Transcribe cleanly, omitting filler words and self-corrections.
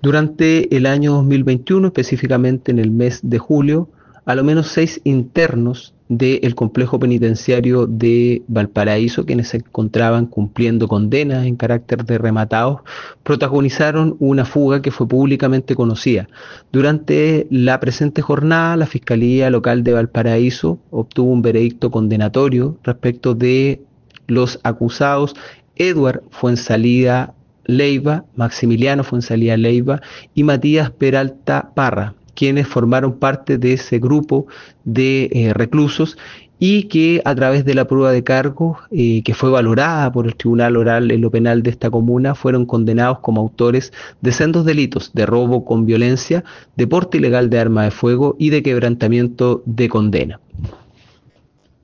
Durante el año 2021, específicamente en el mes de julio, a lo menos 6 internos del complejo penitenciario de Valparaíso, quienes se encontraban cumpliendo condenas en carácter de rematados, protagonizaron una fuga que fue públicamente conocida. Durante la presente jornada, la Fiscalía Local de Valparaíso obtuvo un veredicto condenatorio respecto de los acusados Edward Fuensalida Leiva, Maximiliano Fuensalida Leiva y Matías Peralta Parra, quienes formaron parte de ese grupo de reclusos y que a través de la prueba de cargos que fue valorada por el Tribunal Oral en lo Penal de esta comuna, fueron condenados como autores de sendos delitos de robo con violencia, de porte ilegal de arma de fuego y de quebrantamiento de condena.